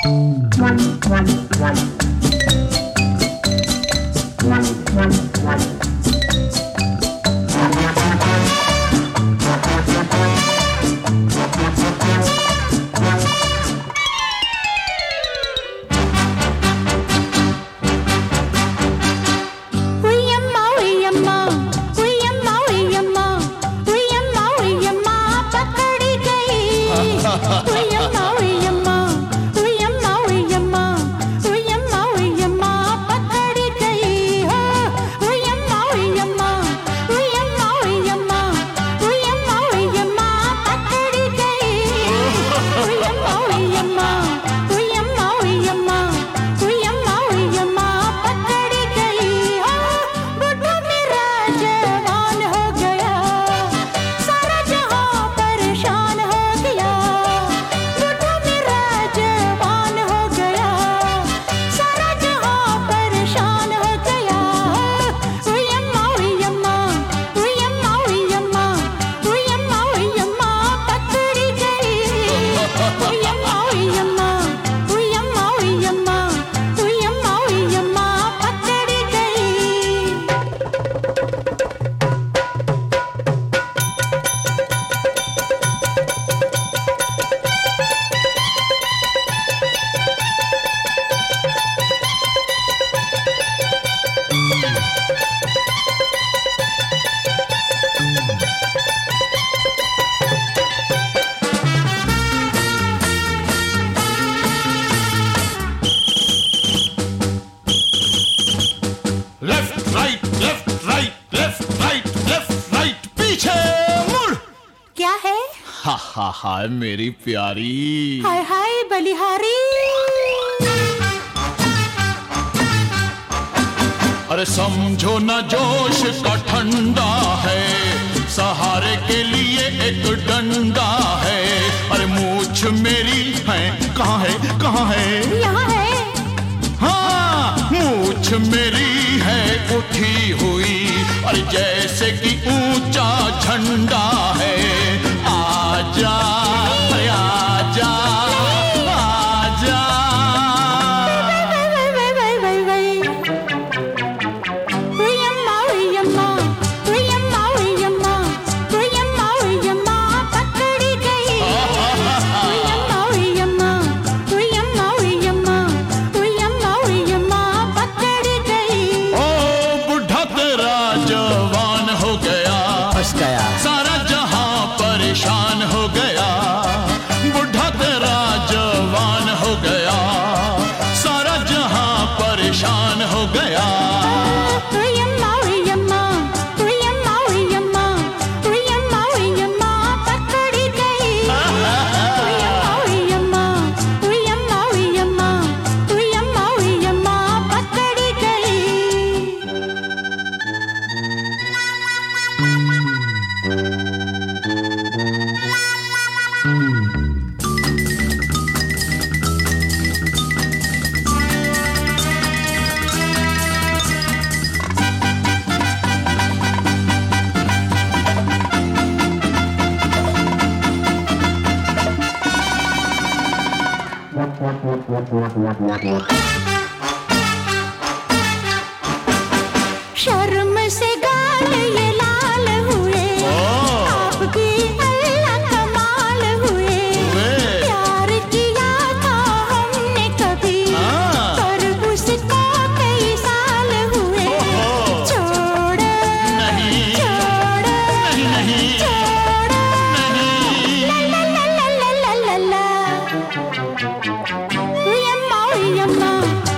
हाय मेरी प्यारी, हाय हाय बलिहारी। अरे समझो न जोश का ठंडा है, सहारे के लिए एक डंडा है। अरे मूछ मेरी है कहाँ है, कहाँ है? यहाँ है। हाँ मूछ मेरी है उठी हुई, अरे जैसे कि ऊंचा झंडा है। आजा आजा आजा। पकड़ी गई पकड़ी गई। ओ बुढ़ा तेरा जवान हो गया, फंस गया, सारा जहां परेशान हो गया। बुढ़ा तेरा जवान हो गया, सारा जहां परेशान हो गया। पकड़ी गई पकड़ी शर्म से गाल ये लाल हुए, आपकी अल्लाह कमाल हुए। प्यार किया था हमने कभी, पर उसको कई साल हुए। छोड़ नहीं छोड़ नहीं नहीं छोड़ ला ला ला ला ला ला ला। उयम्मा उयम्मा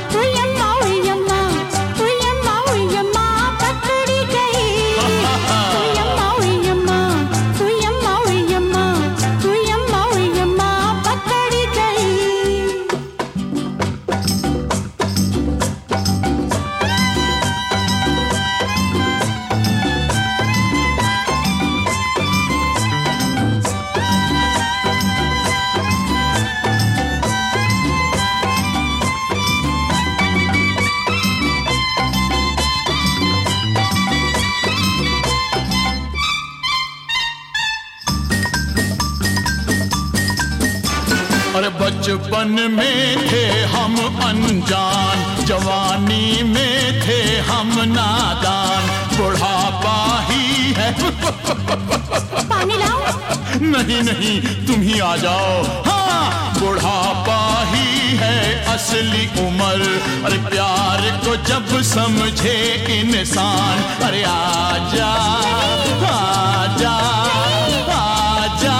अरे बचपन में थे हम अनजान, जवानी में थे हम नादान, बुढ़ापा ही है। पानी लाओ? नहीं नहीं, तुम ही आ जाओ। हाँ, बुढ़ापा ही है असली उम्र, अरे प्यार को जब समझे इंसान, अरे आजा आजा आजा।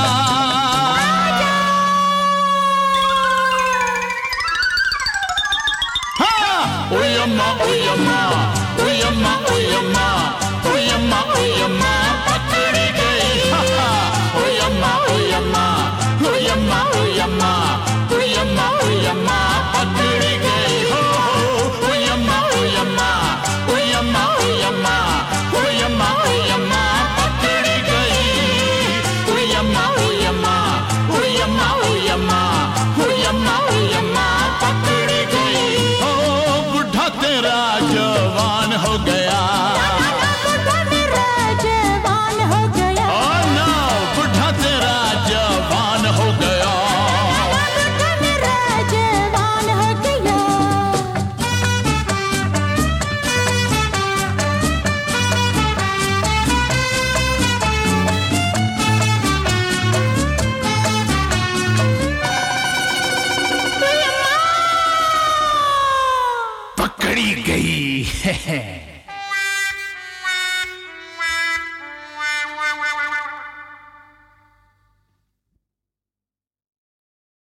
हाँ, ओय अम्मा ओय अम्मा ओय अम्मा ओय अम्मा ओय अम्मा ओय अम्मा पकड़ी गई। ओय अम्मा ओय अम्मा ओय अम्मा ओय अम्मा ओय अम्मा ओय अम्मा पकड़ी गई। हो ओय अम्मा ओय अम्मा ओय अम्मा ओय अम्मा ओय अम्मा ओय अम्मा पकड़ी गई। ओय अम्मा ओय अम्मा ओय अम्मा ओय अम्मा ओय अम्मा ओय अम्मा पकड़ी गई। हो बुढ़ा तेरा जवान हो गया। बुढ़ा मेरा जवान हो गया। Oh no, बुढ़ा तेरा जवान हो गया। बुढ़ा मेरा जवान हो गया। पकड़ी गई।